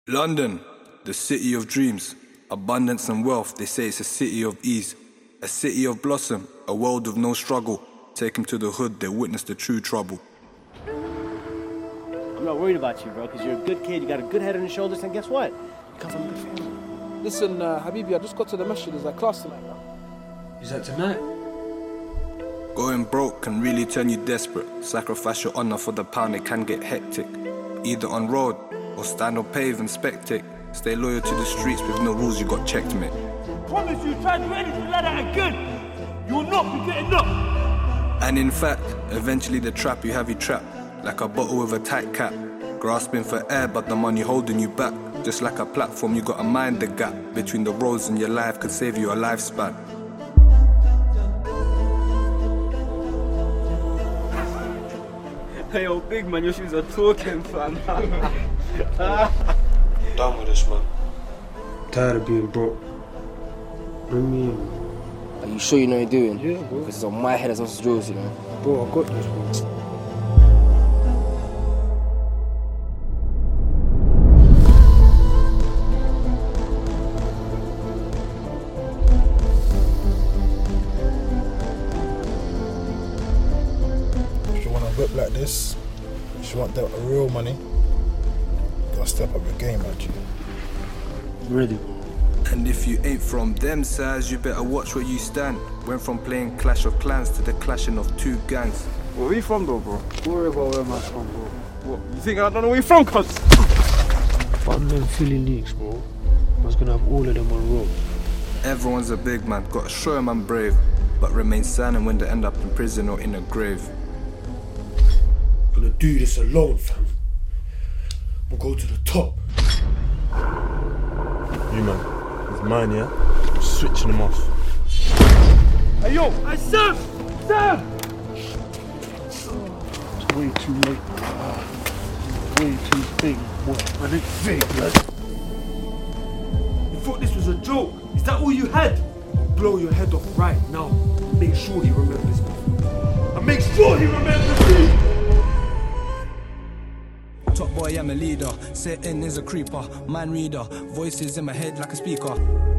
London, the city of dreams, abundance and wealth, they say it's a city of ease, a city of blossom, a world of no struggle. Take them to the hood, they witness the true trouble. I'm not worried about you, bro, because you're a good kid, you got a good head on your shoulders, and guess what? You come from a good family. Listen, Habibi, I just got to the masjid, there's a class tonight, bro. Is that tonight? Going broke can really turn you desperate. Sacrifice your honor for the pound, it can get hectic. Either on road, or stand or pave and spectate. Stay loyal to the streets with no rules, you got checked, mate. Promise you try to do anything like that again, you will not be getting up. And in fact, eventually the trap you have you trapped, like a bottle with a tight cap. Grasping for air, but the money holding you back. Just like a platform, you gotta mind the gap between the roads in your life could save you a lifespan. Hey, yo, big man, your shoes are talking, fam. Done with this, man. Tired of being broke. Bring me in. Are you sure you know what you're doing? Yeah, bro. Because it's on my head as well as yours, you know. Bro, I got this, bro. If you want a whip like this, if you want that real money, you gotta step up your game, actually. Ready, bro. And if you ain't from them sides, you better watch where you stand. Went from playing Clash of Clans to the clashing of two gangs. Where are you from, though, bro? Don't worry about where I'm from, bro. What, you think I don't know where you're from, cuz? If I'm them Philly leaks, bro, I was gonna have all of them on road. Everyone's a big man, gotta show 'em I'm brave, but remain silent when they end up in prison or in a grave. I'm gonna do this alone, fam. We'll go to the top. You man, it's mine, yeah? I'm switching them off. Hey yo, hey Sam! Sam! It's way too late. Way too big, boy. I think big, blood. You thought this was a joke? Is that all you had? I'll blow your head off right now. Make sure he remembers me. And make sure he remembers me! Top boy, I'm a leader. Sitting is a creeper. Man reader. Voices in my head like a speaker.